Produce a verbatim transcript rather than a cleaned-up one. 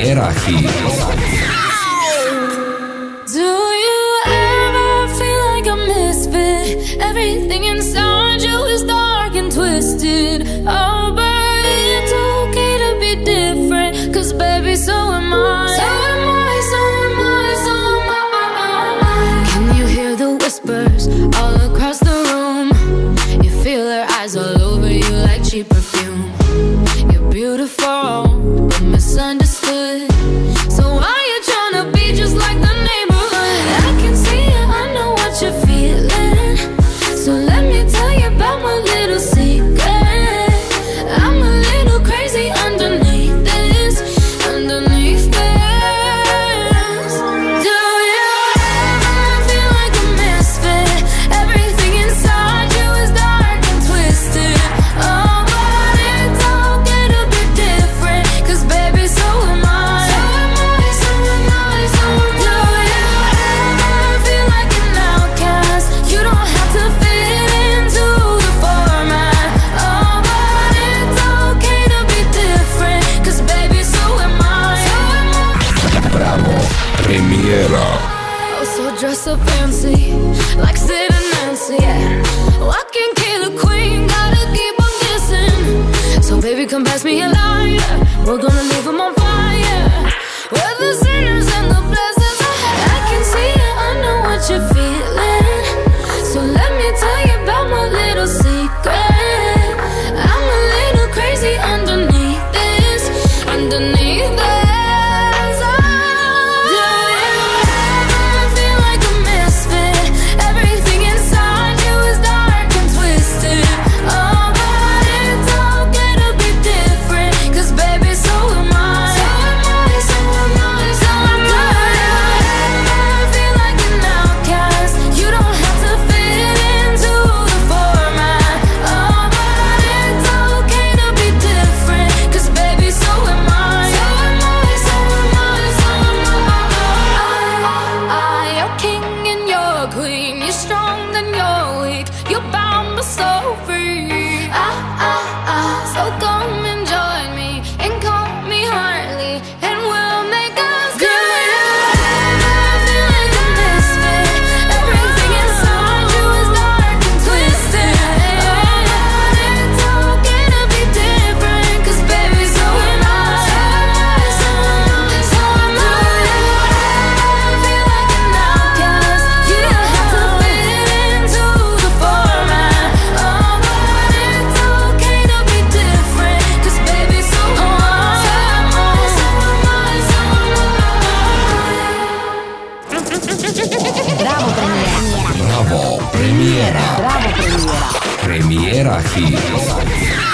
Premiera Hit. Do you ever feel like a misfit? Everything inside you is dark and twisted. Oh, but it's okay to be different, 'cause baby, so am I. So am I, so am I, so am I. Can you hear the whispers all across the room? You feel their eyes all over you like cheap perfume. You're beautiful, but misunderstood. So why you tryna be just like the neighborhood? I can see it, I know what you're feeling. So let me tell you about my little secret. I'm a little crazy underneath this, underneath this. Do you ever feel like a misfit? Everything inside you is dark and twisted. Oh, but it's okay to be different, 'cause baby, so am I. So am I, so am I, so am I. Do you ever feel like an outcast? You don't have to fit into the format. Oh, but it's okay to be different, 'cause baby, so am I. So am I. Bravo, Premiera. Oh, so dress up fancy, like Sid and Nancy, yeah. Walking killer queen, gotta keep on kissing. So baby, come pass me a lighter, we're gonna leave them on fire. We're the sinners and the blessings. I can see it, I know what you're feeling. So let me tell you about my little secret. I'm a little crazy underneath this, underneath this. Do you ever feel like a misfit? Everything inside you is dark and twisted. Oh, but it's okay to be different, 'cause baby, so am I. So am I, so am I, so am I. Do you ever feel like an outcast? You don't have to fit into the format. Oh, but it's okay to be different, 'cause baby, so am I. So am I, so am I, so am I. I, you're king and you're queen. You're strong and you're weak. You're bound but so free. I, I, I, so come and join me and call me Harley, and we'll make us good. Do you ever feel like a misfit? Everything inside you is dark and twisted. Oh, but it's okay to be different, 'cause baby, so am I. So am I, so am I, so am I. Do you ever feel like an outcast? You don't have to fit into the format. Oh, but it's okay to be different, 'cause baby, so am I. So am I, so am I, so am I. Bravo Premiera. Bravo, Premiera. Bravo Premiera. Premiera Hit.